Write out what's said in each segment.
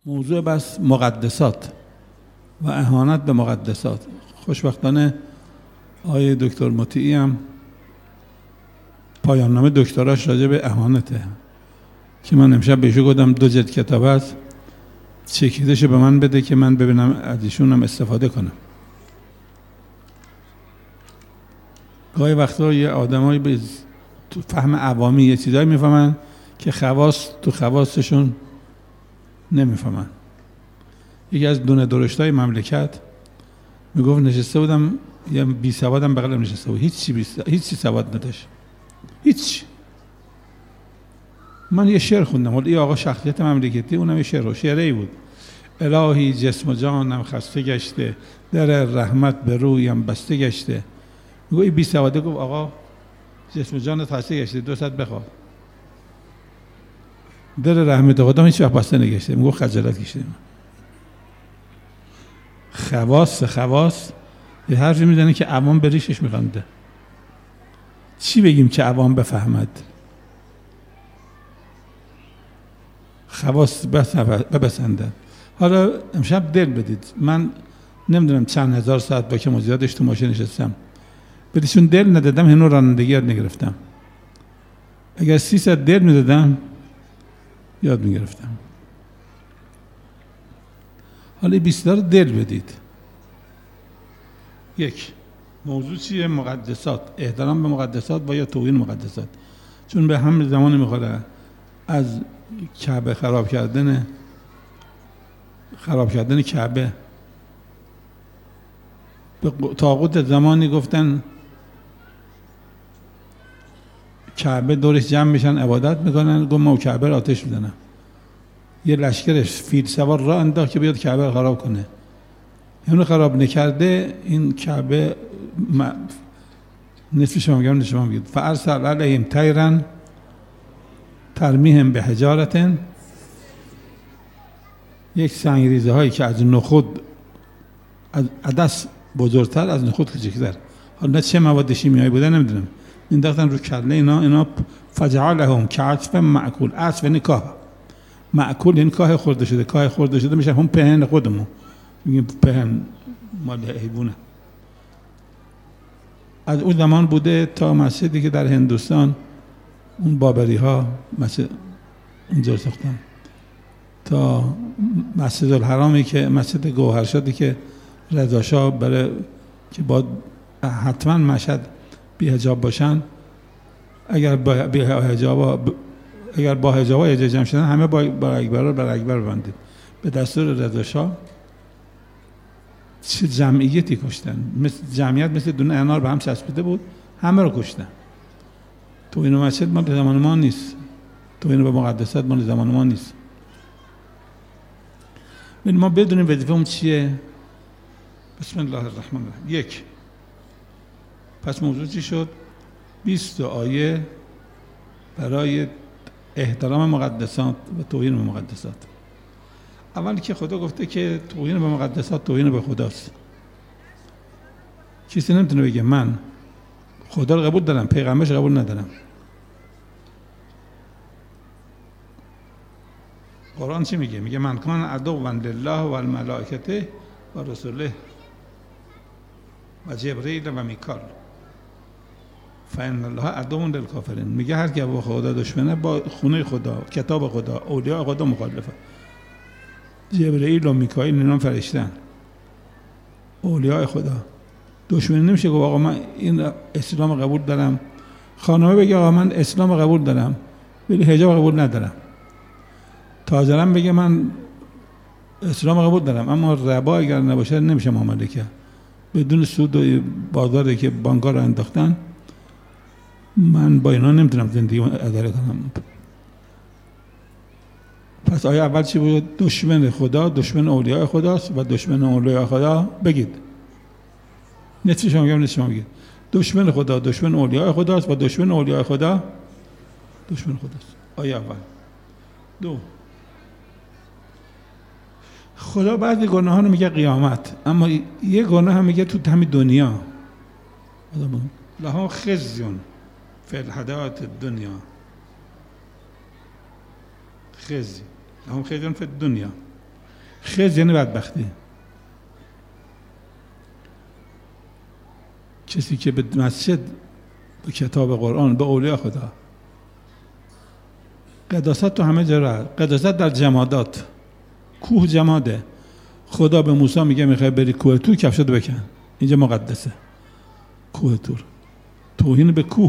موضوع بس مقدسات و اهانت به مقدسات. خوشبختانه آقای دکتر مطیعی هم پایان نامه دکتراش راجع به اهانته که من امشب بهش گفتم 2 جلد کتاب است، چکیدشو به من بده که من ببینم از ایشون هم استفاده کنم. گاهی وقتا یه آدمایی به تو فهم عوامی یه چیزایی میفهمن که خواص تو خواصشون نمیفهمن. یکی از دونه درشتای مملکت میگفت نشسته بودم یه بی سوادم بغلم نشسته بود، هیچ سواد نداشت، هیچ. من یه شعر خوندم، حالا این آقا شخصیت مملکتی، اونم یه شعری بود: الهی جسم و جانم خسته گشته، در رحمت به رویم بسته گشته. میگه این بی سواده گفت آقا جسم و جانت خسته گشته، 2 ساعت بخواب. در رحمت خدا هیچ وقت بسته نگشته. میگه خجالت کشیدم. خواص یه حرفی میزنه که عوام به ریشش میخنده. چی بگیم که عوام بفهمد؟ خواص بپسنده. حالا امشب دل بدید، من نمیدونم چند هزار ساعت با کم و زیادش تو ماشین نشستم، بدیشون دل ندادم هنو رانندگی یاد نگرفتم. اگر 300 دل میدادم یاد میگرفتم. حالا 20 دل بدید. 1 موضوع چیه؟ مقدسات، احترام به مقدسات و یا توهین مقدسات، چون به هم زمان میخوره. از کعبه خراب کردن کعبه، به طاغوت زمانی گفتن کعبه دورش جمع میشن عبادت میکنن، گفت ما کعبه را آتش میزنم. یه لشکرش فیل سوار را انداخت که بیاد کعبه خراب کنه. اینو خراب نکرده، این کعبه نصفش هم میگم نشما میگید فارسل علیهم طیرا ترمیهم بحجارة، یک سنگریزه هایی که از نخود، از عدس بزرگتر، از نخود کوچکتر، حالا چه مواد شیمیایی بوده نمیدونم، انداختن رو کله اینا فجعلهم کعصف مأکول. عصف یعنی کاه، مأکول یعنی کاه خورده شده. کاه خورده شده میشه هم پهن خودمون میگیم پهن مال حیوانه. از اون زمان بوده تا مسجدی که در هندوستان اون بابری ها مسجد اونجا ساختن، تا مسجد الحرامی که مسجد گوهرشادی که رضا شاه برای که با حتما مشهد بی حجاب باشن، اگر با حجاب اجازه جمع شدن همه با اکبر ببندید. به دستور رضا شاه چه جمعیتی کشتن، جمعیت مثل دونه انار به هم چسبیده بود، همه رو کشتن. تو اینو مسجد مال زمان ما نیست، تو اینو به مقدسات مال زمان ما نیست. ما بدونیم وظیفه‌مون چیه. بسم الله الرحمن الرحیم. 1 پس موضوع چی شد؟ 20 آیه برای احترام مقدسات و توهین به مقدسات. اول که خدا گفته که توهین به مقدسات توهین به خداست. کسی نمیتونه بگه من خدا رو قبول دارم پیغمبرش قبول ندارم. قرآن چی میگه؟ میگه من کان عدوا لله و الملائکته و رسوله و جبرئیل و میکائیل فان الله عدو للکافرین. میگه هر کی با خدا دشمنه با خونه خدا، کتاب خدا، اولیاء خدا مخالفه. جبرئیل و میکائیل اینا فرشتن، اولیاء خدا. دشمنی نمیشه گفت آقا من این اسلام قبول دارم. خانمه بگه آقا من اسلام قبول دارم ولی حجاب قبول ندارم. تاجرم بگه من اسلام قبول دارم اما ربا اگر نباشه نمیشه معامله کرد. بدون سود و بازاری که بانک‌ها رو انداختن، من با اینا نمیتونم زندگی اداره کنم. پس آیه اول چی بود؟ دشمن خدا، دشمن اولیاء خداست و دشمن اولیاء خدا بگید. نصفش میگم نصفش میگید. دشمن خدا، دشمن اولیاء خداست و دشمن اولیاء خدا دشمن خداست. آیه اول. 2 خدا بعضی گناه ها رو میگه قیامت، اما یه گناه هم میگه تو همین دنیا. لها خزیون فی الحیاة الدنیا. خزی لهم خزیون فی الدنیا. خزي یعنی بدبختی. کسی که به مسجد، به کتاب قرآن، به اولیاء خدا، قداست تو همه جا راه، قداست در جمادات. کوه جماده. خدا به موسی میگه میخوای بری کوه تور، کفشاتو بکن، اینجا مقدسه. کوه تور توهین به کوه.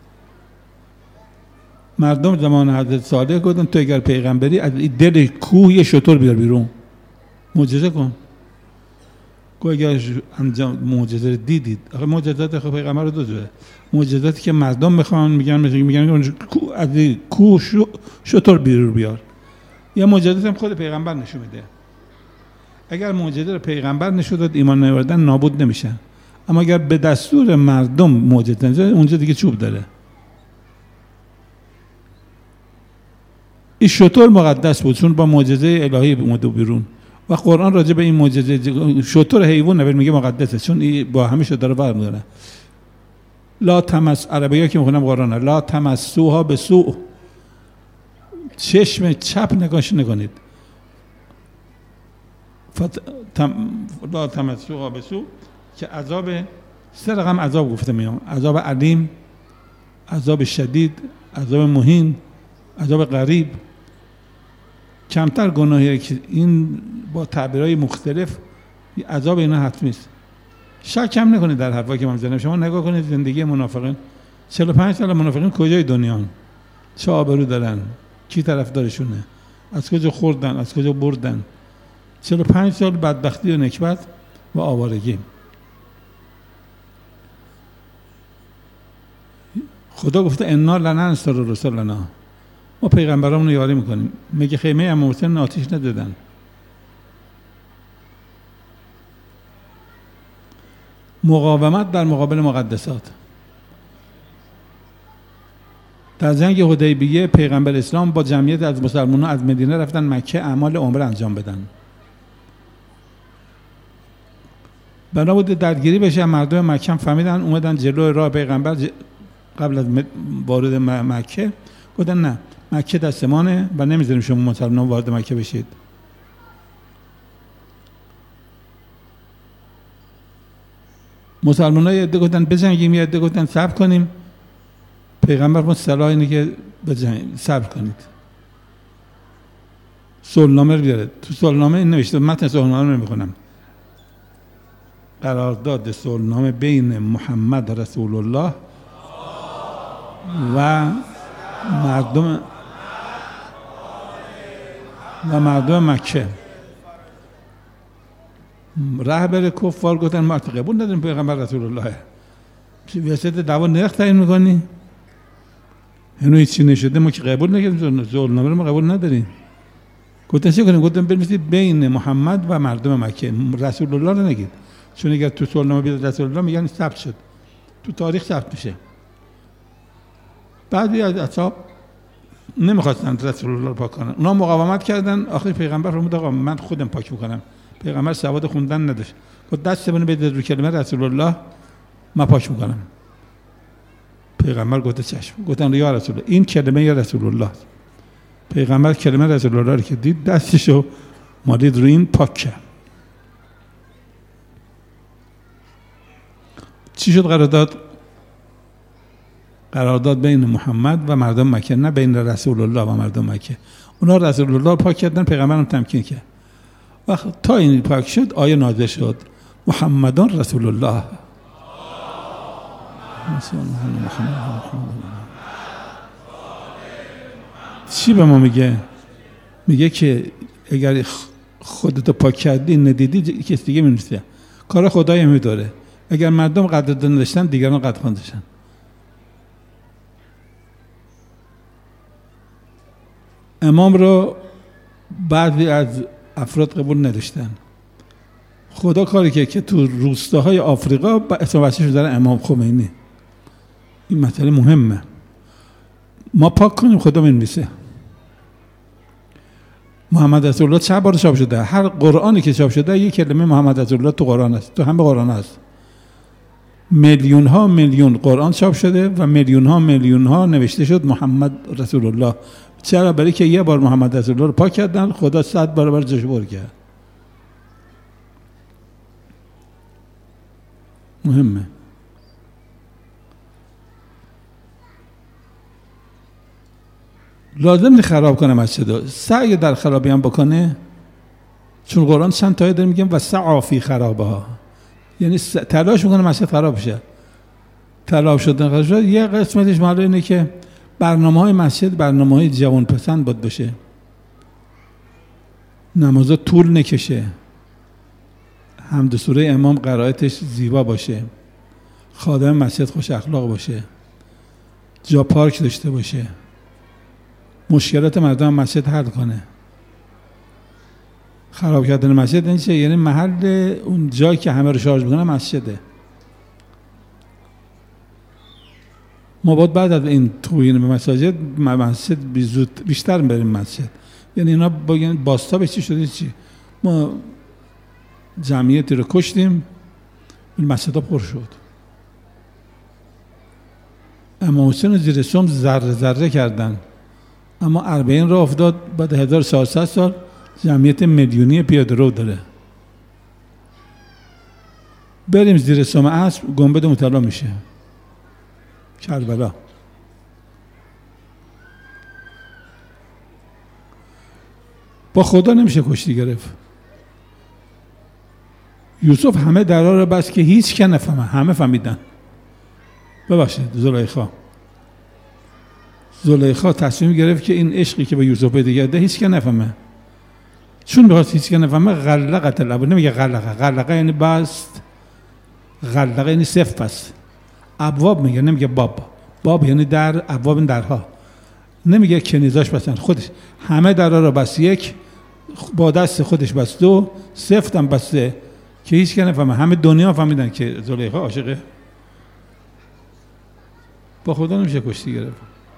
مردم زمان حضرت صالح گفتن تو اگر پیغمبری از دل کوه یه شتر بیار بیرون، معجزه کن. اگر انجام معجزه رو دیدید، آخه معجزات خود پیغمبر رو دو جوره. معجزاتی که مردم میخوان میگن از کوه شتر بیرون بیار. یا معجزات هم خود پیغمبر نشون میده. اگر معجزه رو پیغمبر نشون داد ایمان نیاوردن نابود نمیشن. اما اگر به دستور مردم معجزه اونجا دیگه چوب داره. این شتر مقدس بود چون با معجزه الهی اومده بیرون. و قرآن راجع به این معجزه شتر حیوان نبود میگه مقدسه، چون این با همه شتر برمی‌داره. لا تمس، عربی‌ها که میخونم قرآنه، لا تمسوها به سوء، چشم چپ نگاش نکنید. لا تمسوها به سوء که عذاب سه رقم عذاب گفته میام: عذاب علیم، عذاب شدید، عذاب مهین، عذاب غریب. کمتر گناهی که این با تعبیرهای مختلف عذاب اینا حتمی است. شک هم نکنید در حرفایی که من میزنم. شما نگاه کنید زندگی منافقین، 45 سال منافقین کجای دنیان؟ چه آبرو دارن؟ کی طرفدارشونه؟ از کجا خوردن؟ از کجا بردن؟ 45 سال بدبختی و نکبت و آوارگی. خدا گفته انا لننصر رسلنا، ما پیغمبرامون رو یاری میکنیم. میگه خیمه امام حسین آتیش ندادن. مقاومت در مقابل مقدسات. در جنگ حدیبیه پیغمبر اسلام با جمعیت از مسلمانان از مدینه رفتن مکه اعمال عمره انجام بدن. بنا بود درگیری بشه، مردم مکه فهمیدن، اومدن جلوی راه پیغمبر قبل از وارد مکه گفتن نه، مکه دستمانه و نمیذاریم شما مسلمان وارد مکه بشید. مسلمان ها یه عده گفتن بجنگیم، یه عده گفتن صبر کنیم. پیغمبر ما صلاح اینه که بجنگیم، صبر کنید. صلحنامه رو بیاره. تو صلحنامه این نوشته، متن صلحنامه رو نمیخونم. قرارداد صلحنامه بین محمد رسول الله و مردم مکه. رهبر کفار گفتن ما قبول نداریم پیغمبر رسول الله. وسط دعوا نرخ تعیین میکنی؟ اینو هیچی نشده، ما که قبول نکردیم، صلحنامه رو ما قبول نداریم. گفتن چه کنیم؟ گفتن بنویسید بین محمد و مردم مکه، رسول الله رو نگید، چون اگر تو صلحنامه بیاد رسول الله میگن ثبت شد، تو تاریخ ثبت میشه. بعضی از اصحاب نمیخواستن رسول الله رو پاک کنن، اونا مقاومت کردن. آخر پیغمبر فرمود آقا من خودم پاک میکنم. پیغمبر سواد خوندن نداشت، گفت دستمون بدید رو کلمه رسول الله، من پاک میکنم. پیغمبر گفت چشم. گفتن یا رسول الله، این کلمه یا رسول الله. پیغمبر کلمه رسول الله رو که دید، دستشو مالید رو این پاک کرد. چی شد قرارداد بین محمد و مردم مکه، نه بین رسول الله و مردم مکه. اونا رسول الله پاک کردن، پیغمبرم تمکین کرد. وقت تا این پاک شد آیه نازل شد محمدان رسول الله. چی به ما میگه؟ میگه که اگر خودتو پاک کردی ندیدی کسی دیگه می‌نویسه. کار خدای میداره. اگر مردم قدردانی داشتن دیگران قدردان داشتن. امام رو بعضی از افراد قبول نداشتن. خدا کاری که تو روستاهای آفریقا اسم بچه‌ش رو داره امام خمینی. این مسئله مهمه. ما پاک کنیم، خدا می‌نویسه. محمد رسول الله چند بار چاپ شده؟ هر قرآنی که چاپ شده یک کلمه محمد رسول الله تو قرآن است، تو همه قرآن است. میلیون ها میلیون قرآن چاپ شده و میلیون ها نوشته شد محمد رسول الله. چرا؟ برای که یه بار محمد رسول الله رو پاک کردن، خدا 100 برابر جاش بر کرد. مهمه. لازم نیست خراب کنه مسجد. سعی در خرابی هم بکنه، چون قرآن چند تایی داره میگم و سعی فی خرابها، یعنی تلاش میکنه مسجد خراب شه. خراب شدن یه قسمتش معلومه اینه که برنامه‌های مسجد برنامه‌های جوان پسند باید بشه، نمازا طول نکشه، حمد سوره امام قرائتش زیبا باشه، خادم مسجد خوش اخلاق باشه، جا پارک داشته باشه، مشکلات مردم مسجد حل کنه. خراب کردن مسجد این چه؟ یعنی محل اون جایی که همه رو شارژ میکنه مسجده. ما باید بعد از این توهین به مسجد بیشتر بریم مسجد. یعنی اینا بگن باستا چی شده چی؟ ما جمعیتی رو کشتیم، مسجد ها پر شد. امام حسین زیر سم ذره ذره کردن، اما 40 راه افتاد بعد 1400 سال جمعیت میلیونی پیاده رو داره. بریم زیر سم اسب گنبد مطلع میشه. کربلا با خدا نمیشه کشتی گرفت. یوسف همه درا رو بس که هیچ که نفهمه، همه فهمیدن. ببخشید زلیخا تصمیم گرفت که این عشقی که به یوسف پیدا کرده هیچ که نفهمه. چون بخواست هیچ که نفهمه غلقت الابواب. نمیگه غلقه یعنی بست، غلقه یعنی صفر پس. ابواب میگه، نمیگه باب یعنی در، ابواب این درها. نمیگه کنیزاش بستن، خودش همه درها رو بست، یک با دست خودش بست، دو سفتم بسته که هیچ که نفهمه. همه دنیا فهمیدن که زلیخا عاشقه. با خدا نمیشه کشتی گرفت.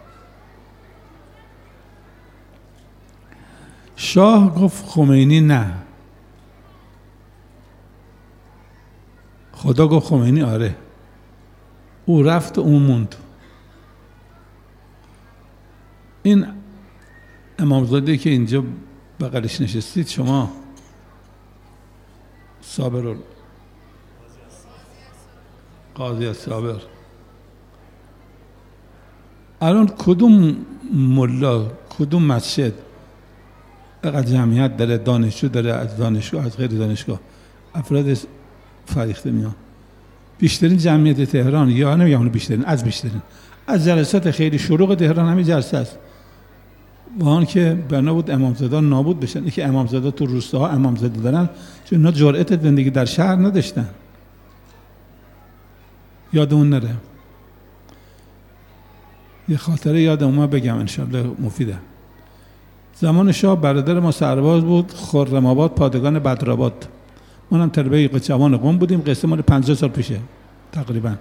شاه گفت خمینی نه، خدا گفت خمینی آره. او رفت و اون موند. این امامزاده که اینجا بغلش نشستید شما، صابر قاضی صابر، الان کدوم ملا کدوم مسجد اقدر جمعیت داره، دانشجو داره، از دانشگاه از غیر دانشگاه افراد فریخته میان؟ بیشترین جمعیت تهران، یا نمیگم بیشترین، از جلسات خیلی شلوغ تهران همین جلسه است. وان که بنا بود امامزاده نابود بشن. که امامزاده تو روستاها امامزاده دارن چون اینا جرأت زندگی در شهر نداشتن. یادمون نره. یه خاطره یادم اومد بگم انشالله مفیده. زمان شاه برادر ما سرباز بود، خرم آباد پادگان بدرآباد. ما هم طلبه جوان قم بودیم، قصه مال 50 سال پیشه تقریبا.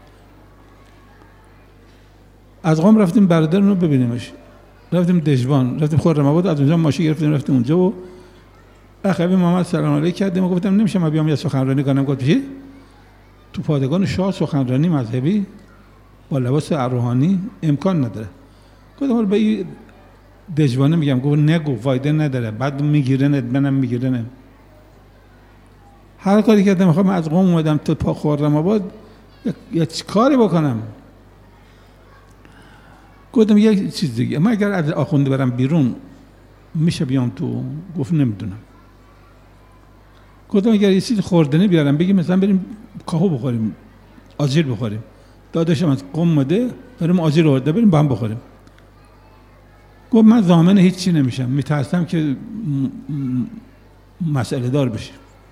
از قم رفتیم برادرمون رو ببینیمش، رفتیم دژوان، رفتیم خرم آباد، از اونجا ماشین گرفتیم رفتیم اونجا و اخوی محمد سلام علیک کردیم و گفتم نمیشه ما بیام یه سخنرانی کنم. گفت چی؟ تو پادگان شاه سخنرانی مذهبی با لباس روحانی امکان نداره. گفتم به این دژوانه میگم. گفت نگو، فایده نداره، بعد میگیرنت، منم میگیرنه. هر کاری کردم. میخوام از قم اومدم تو پا خرم آباد یه کاری بکنم. گفتم یک چیز دیگه، من اگر از آخونده برم بیرون میشه بیام تو؟ گفت نمیدونم. گفتم اگر یه چیز خوردنی بیارم بگیم مثلا بریم کاهو بخوریم، آجیل بخوریم. داداشم از قم اومده بریم آجیل آورده، بریم با هم بخوریم. گفت من ضامن هیچی نمیشم، میترسم که مسئله دار بشه.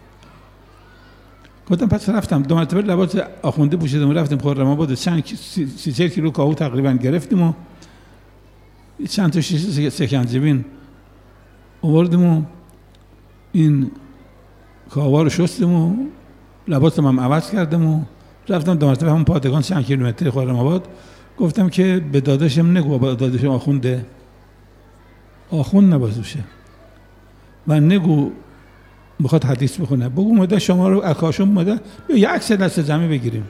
گفتم پس رفتم 2 مرتبه لباس آخونده پوشیدم، رفتیم خرم آباد، چند 30-40 کیلو کاهو تقریبا گرفتیم و چند تا شیشه سکنجبین آوردیم و این کاهو رو شستیم و لباسم هم عوض کردم و رفتم 2 مرتبه همون پادگان چند کیلومتر خرم آباد. گفتم که به داداشم نگو، با داداشم آخونده، آخوند نبازوشه و نگو بخواد حدیث بخونه، بگو مده شما رو اکاشون مده یه عکس دست جمعی بگیریم.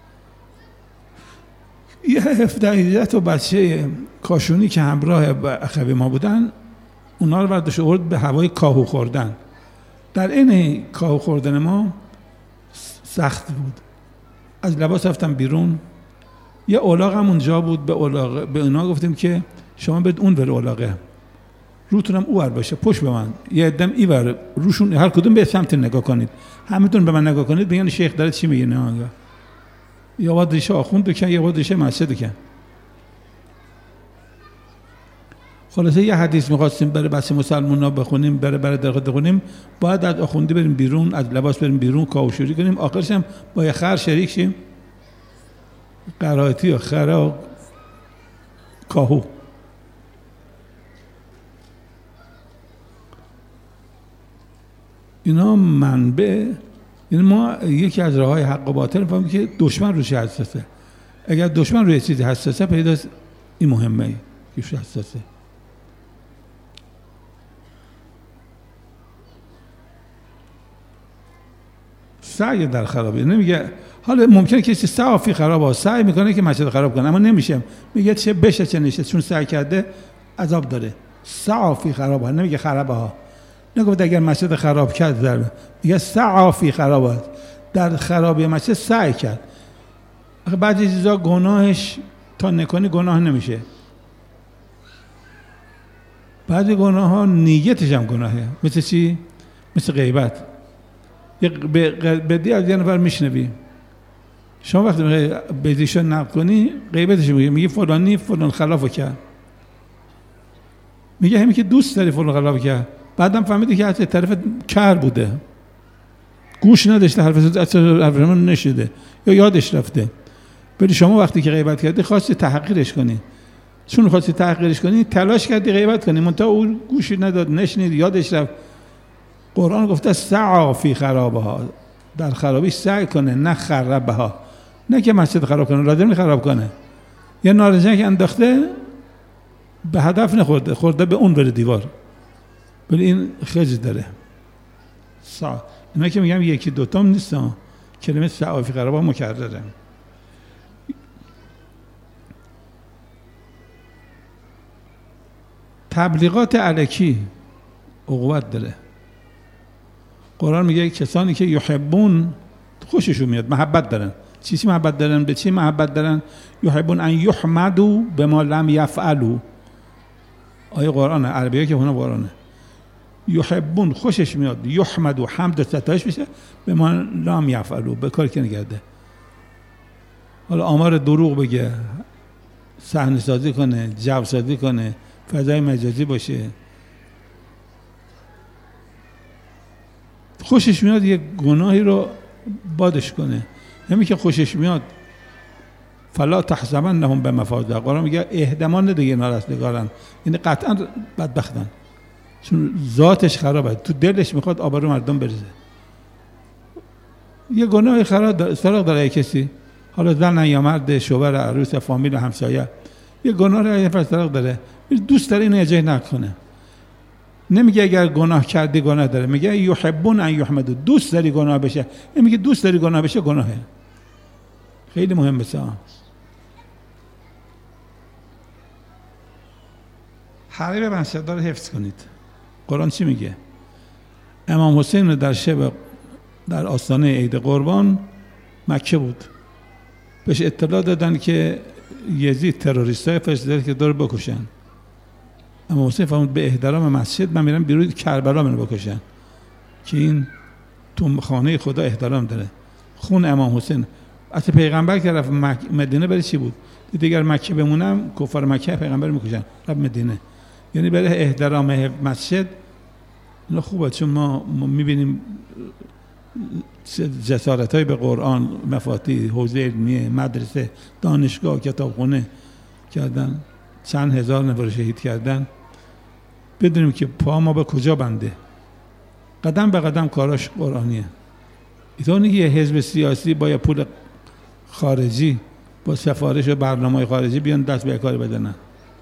یه 17 تا بچه کاشونی که همراه اخوی ما بودن، اونا رو برداشت آورد به هوای کاهو خوردن. در این کاهو خوردن ما سخت بود. از لباس رفتم بیرون. یه الاغ هم اونجا بود، به اونا گفتیم که شما برید اون ور الاغه، روتونم اون ور باشه، پشت به من. یه عدم این ور روشون، هر کدوم به سمت نگاه کنید، همتون به من نگاه کنید، بگن شیخ داره چی میگه. نه یا باید ریشه آخوند بکن یا باید ریشه مسجد بکن. خلاصه یه حدیث می‌خواستیم برای بس مسلمونا بخونیم، برای درخت بخونیم، باید از آخوندی بریم بیرون، از لباس بریم بیرون، کاوشوری کنیم، آخرش هم با یه خر شریک شیم، قرائتی و خرا کاهو. اینا منبع، یعنی ما یکی از راه‌های حق و باطل فهمیم که دشمن روش حساسه. اگر دشمن روی چیزی حساسه، پیداست این مهمه که روش حساسه. سعی در خرابی نمیگه. حالا ممکنه کسی سعی فی خرابه، سعی میکنه که مسجد خراب کنه، اما نمیشه. میگه چه بشه چه نشه، چون سعی کرده عذاب داره. سعی فی خرابه، نمیگه خرابه ها. نگفت اگر مسجد خراب کرد ضربه، میگه سعی فی خرابه، در خرابی مسجد سعی کرد. بعضی چیزا گناهش تا نکنی گناه نمیشه. بعضی گناه ها نیتش هم گناهه. مثل چی؟ مثل غیبت. بدی از یه نفر میشنوی، شما وقتی بدیشو نقل کنی، غیبتش میگه فلانی فلان خلافو کرد، میگه همین که دوست داری فلان خلافو کرد، بعدم فهمیدی که از طرف کر بوده، گوش نداشته، حرفمون نشده یا یادش رفته. ولی شما وقتی که غیبت کردی خواستی تحقیرش کنی، چون خواستی تحقیرش کنی تلاش کردی غیبت کنی، منتها اون گوشی نداد، نشنید، یادش رفت. قرآن گفته سعی فی خرابها، در خرابی سعی کنه، نه خرابها، نه که مسجد خراب کنه، لازم خراب کنه. یه نارنجک انداخته به هدف نخورده، خورده به اون بره دیوار، ولی این خجل داره. اینا که میگم یکی دوتام نیستن، کلمه سعی فی خرابها مکرره. تبلیغات الکی عقوبت داره. قرآن میگه کسانی که یحبون، خوششون میاد، محبت دارن. چی محبت دارن؟ به چی محبت دارن؟ یحبون ان یحمدوا بما لم یفعلوا. آیه قرآنه، عربیه که هونه قرآنه. یحبون، خوشش میاد، یحمدوا، حمد و ستایش بشه، بما لم یفعلوا، به کاری که نکرده. حالا آمار دروغ بگه، صحنه سازی کنه، جو سازی کنه، فضای مجازی باشه، خوشش میاد یه گناهی رو بادش کنه. همین که خوشش میاد، فلا تحسبنهم بمفازه. قرآن میگه احتمال نده اینا رستگارن، یعنی قطعا بدبختن، چون ذاتش خرابه، تو دلش میخواد آبرو مردم بریزه. یه گناه سراغ داره کسی، حالا زن یا مرد، شوهر، عروس، فامیل، همسایه، یه گناه رو یه نفر سراغ داره، دوست داره اینو اجرا نکنه. نمیگه اگر گناه کردی گناه داره، میگه یحبون ان یحمدوا، دوست داری گناه بشه. نمیگه دوست داری گناه بشه گناهه. خیلی مهمه. حریم مسجد رو حفظ کنید. قرآن چی میگه؟ امام حسین در شب در آستانه عید قربان مکه بود، بهش اطلاع دادن که یزید تروریستای فرستاده که داره بکشن. اما حسین فرمود به احترام مسجد من میرم بیرون کربلا منو بکشن، که این تو خانه خدا احترام داره. خون امام حسین. اصلا پیغمبر که رفت مدینه برای چی بود؟ دیگر مکه بمونم کفار مکه پیغمبر میکشن، رفت مدینه. یعنی برای احترام مسجد. اینا خوبه، چون ما میبینیم جسارت‌های به قرآن، مفاتیح، حوزه علمیه، مدرسه، دانشگاه، کتابخونه کردن، چند هزار نفر شهید کردن. بدونیم که پا ما به کجا بنده، قدم به قدم کاراش قرآنیه. اینطور نیست یه حزب سیاسی با یه پول خارجی، با سفارش و برنامه‌های خارجی بیان دست به کار بدنن.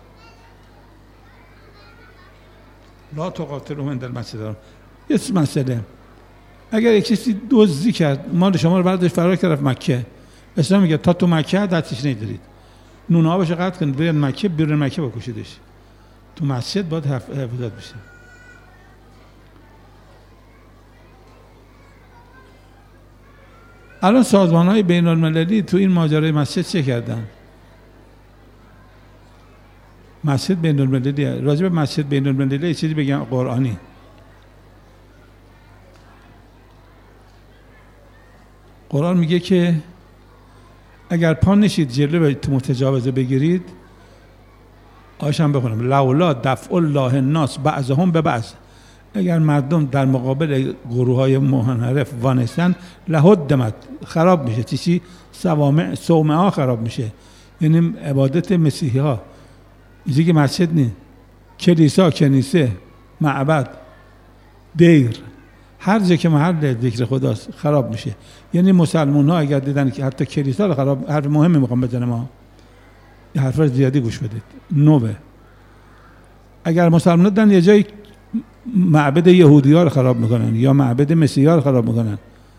لا تقاتلوا عند المسجد. یه مسئله، اگر یک کسی دزدی کرد، مال شما رو برداشت فرار کرد رفت مکه، اسلام میگه تا تو مکه دستش نگیرید، نون آبش قطع کنید، برید مکه، بیرون مکه بکشیدش. تو مسجد باید حفاظت بشه. الان سازمان‌های بین‌المللی تو این ماجرای مسجد چه کردن؟ مسجد بین‌المللی، راجع به مسجد بین‌المللی یه چیزی بگم قرآنی. قرآن میگه که اگر پا نشید جلوی متجاوزه بگیرید، آیش هم بخونم، لولا دفع الله الناس بعضهم ببعض، اگر مردم در مقابل گروه‌های منحرف وانستن، لهدمت، خراب میشه. چی؟ صومعه خراب میشه، یعنی عبادت مسیحی ها. اینجا که مسجد نیست، کلیسا، کنیسه، معبد، دیر، هر جا که محل ذکر خداست خراب میشه. یعنی مسلمان ها اگر دیدن که حتی کلیسا رو خراب، حرف مهمی میخوام بزنم، ما یه حرف زیادی گوش بدید، نوبه. اگر مسلمان ها دیدن یه جای معبد یهودی ها رو خراب میکنن یا معبد مسیحی ها رو خراب میکنن،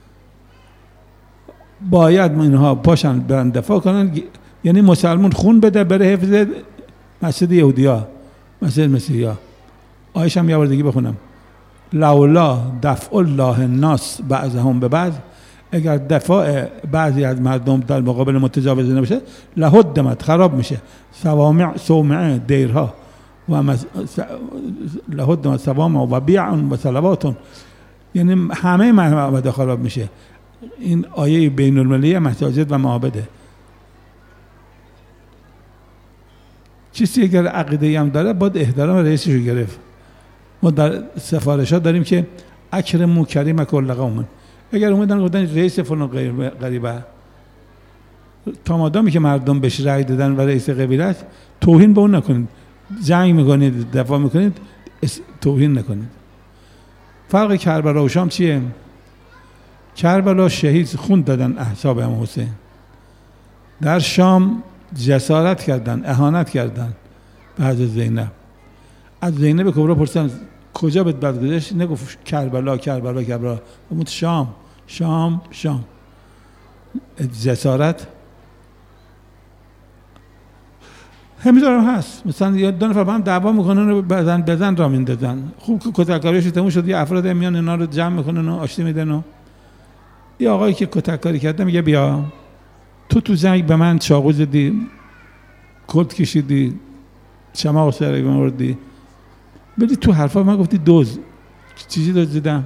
باید اینها پاشن برن دفاع کنن. یعنی مسلمان خون بده بره حفظ مسجد یهودی ها، مسجد مسیحی ها. آیش هم یه بار دیگه بخونم، لولا دفع الله الناس بعضهم ببعض، اگر دفاع بعضی از مردم در مقابل متجاوزه نباشه، لهدمت، خراب میشه. صومعه، دیرها، و لهدمت صوامع و بیع و صلوات، یعنی همه معبد خراب میشه. این آیه بین المللی مساجد و معابده. کسی اگر عقیده هم داره باید احترام رئیسش رو گرفت. ما در سفارشات داریم که اکرموا کریم کل قوم، اگر اومدن گفتن رئیس فلان غریبه، تا مادامی که مردم بهش رأی دادن و رئیس قبیله است، توهین به اون نکنید. جنگ میکنید، دفاع میکنید، توهین نکنید. فرق کربلا و شام چیه؟ کربلا شهید خون دادن احساب امام حسین، در شام جسارت کردن، اهانت کردن به حضرت زینب. از زینب کبرا پرسیدن کجا بهت بد گذشت؟ نگفت کربلا کربلا کربلا، گفت شام شام شام. جسارت همینطور هست. مثلا یه دو نفر با هم دعوا میکنن و بزن را میندازن. خوب که کتککاریش تموم شد، یه افراد میان اینا رو جمع میکنن و آشتی میدن و یه آقایی که کتککاری کرده میگه بیا تو جنگ به من چاقو زدی، کلت کشیدی، چماق سر من آوردی، ولی تو حرفا من گفتی دوز. چیزی دزدیدم؟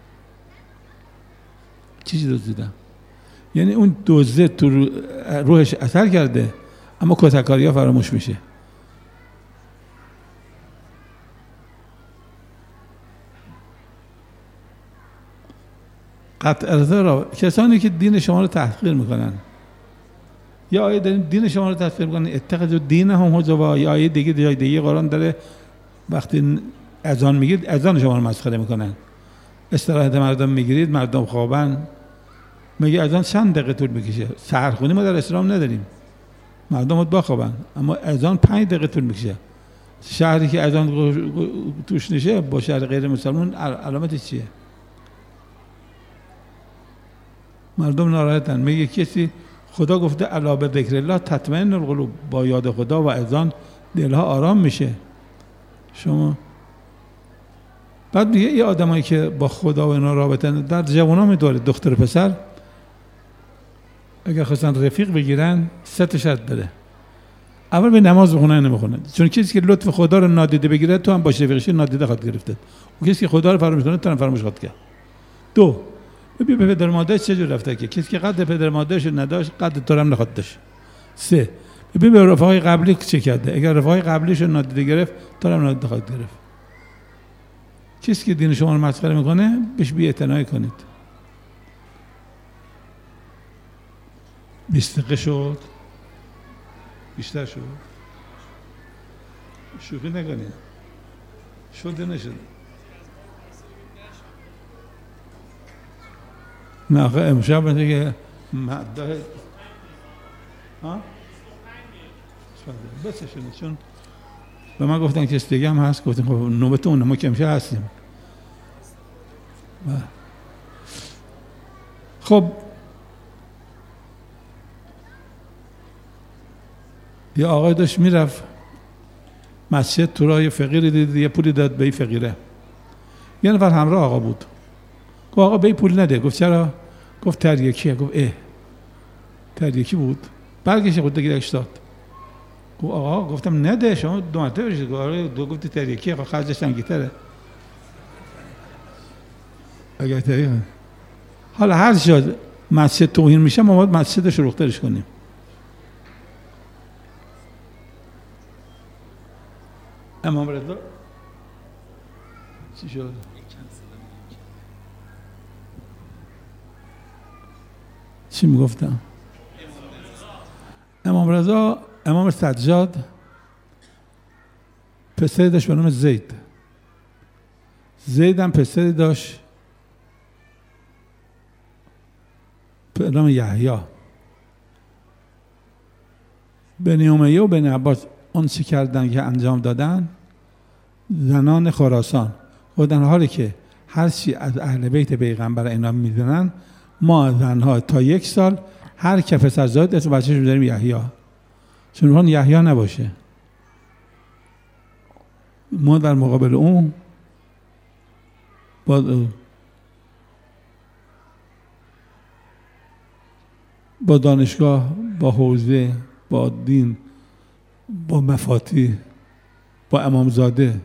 چیزی دزدیدم؟ یعنی اون دوزه تو روحش اثر کرده، اما کتککاری ها فراموش میشه. قطع ارزا را کسانی که دین شما رو تحقیر میکنن، یا آیه داریم دین شما رو تحقیر میکنن، اتخذوا دینهم هزوا، یا آیه دیگه جای دیگه قرآن داره وقتی اذان میگید اذان شما رو مسخره میکنن. استراحت مردم میگیرید، مردم خوابن، میگه اذان چند دقیقه طول میکشه؟ سحرخونی ما در اسلام نداریم، مردم باید بخوابن، اما اذان 5 دقیقه طول میکشه. شهری که اذان توش نشه با شهر غیر مسلمان علامتش چیه؟ مردم ناراحتن. میگه کسی، خدا گفته الا بذکر الله تطمئن القلوب، با یاد خدا و اذان دلها آرام میشه. شما بعد میگه یه آدمایی که با خدا و اینا رابطه در جوونا میداره، دختر پسر اگر خواستن رفیق بگیرن 3 شرط داره. اول به نماز بخونن نمیخونن، چون کسی که لطف خدا رو نادیده بگیره تو هم باش رفیقشی نادیده خواهد گرفته، و کسی که خدا رو فراموش کنه تو هم فراموش خواهد کرد. 2 ببین به پدر مادرش چجور رفته، که کسی که قد پدر مادرش نداشت قد تو هم نخواد داشت. 3 ببین به رفقای قبلی چه کرده، اگر رفقای قبلیش رو نادیده گرفت تو هم نادیده خواهد گرفت. کسی که دین شما رو مسخره میکنه بهش بی‌اعتنایی کنید. 20 دقیقه شد، بیشتر شد، شوخی نکنید، شده نشد. نه آخه امشب مثل که مدده بسه شده، چون به من گفتن که دیگه هم هست، گفتن خب نوبتونه، ما که امشب هستیم. خب یه آقای داشت میرفت مسجد، تو راه یه فقیری دید، یه پولی داد به این فقیره. یه نفر همراه آقا بود، گفت آقا به این پول نده. گفت چرا؟ گفت تریاکیه. گفت تریاکی بود. برگشت خود دیگرش داد. گفت آقا گفتم نده شما 2 مرتبه برشید. گفت تریاکیه خرجش سنگی‌تره. اگر تریاکیه حالا هر جا مسجد توهین میشه ما باید مسجد شلوغ‌ترش کنیم. امام رضا چی شد؟ چی میگفتم؟ امام رضا امام سجاد پسری داشت به نام زید. زید هم پسری داشت به نام یحیی. بنی امیه و بنی عباس اون چی کردن که انجام دادن، زنان خراسان و در حالی که هر چی از اهل بیت پیغمبر اینا میدونن، ما زنها تا 1 سال هر که پسر زاد اسم بچه‌ش میذاریم یحیی، چون اون یحیی نباشه. ما در مقابل اون با دانشگاه، با حوزه، با دین، با مفاتیح، با امامزاده.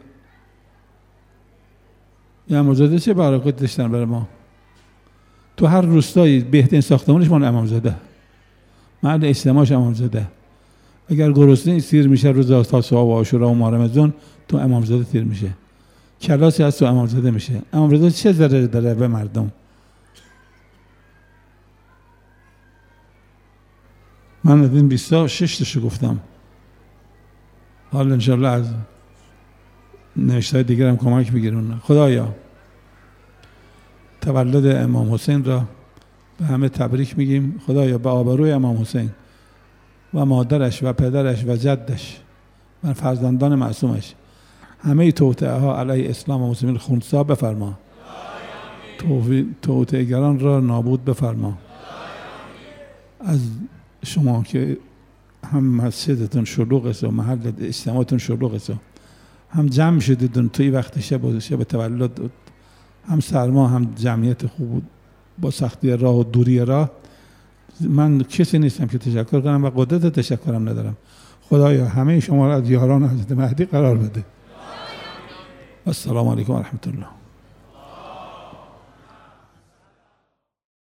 یه امامزاده چه برکت داشتن برای ما. تو هر روستایی بهترین ساختمانش مال امامزاده، محل اجتماعش امامزاده. اگر گرسنه سیر میشه روز تاسوعا و عاشورا و ماه رمضان، تو امامزاده سیر میشه. کلاسی از تو امامزاده میشه. امامزاده چه ضرری داره به مردم؟ من از این 26 تاشو گفتم. حالا انشاءالله از نوشته‌های دیگر هم کمک بگیرون. خدایا تولد امام حسین را به همه تبریک میگیم. خدایا به آبروی امام حسین و مادرش و پدرش و جدش و فرزندان معصومش همه توطئه ها علیه اسلام و مسلمین خونسا بفرما. توطئه گران را نابود بفرما. از شما که هم مسجدتون شلوغ است و محل اجتماعتون شلوغ است، هم جمع شدیدون توی وقت شب تولد، هم سرما هم جمعیت خوب با سختی راه و دوری راه، من کسی نیستم که تشکر کنم و قدرت تشکرم ندارم. خدایا همه شما را از یاران حضرت مهدی قرار بده. السلام علیکم و رحمت الله.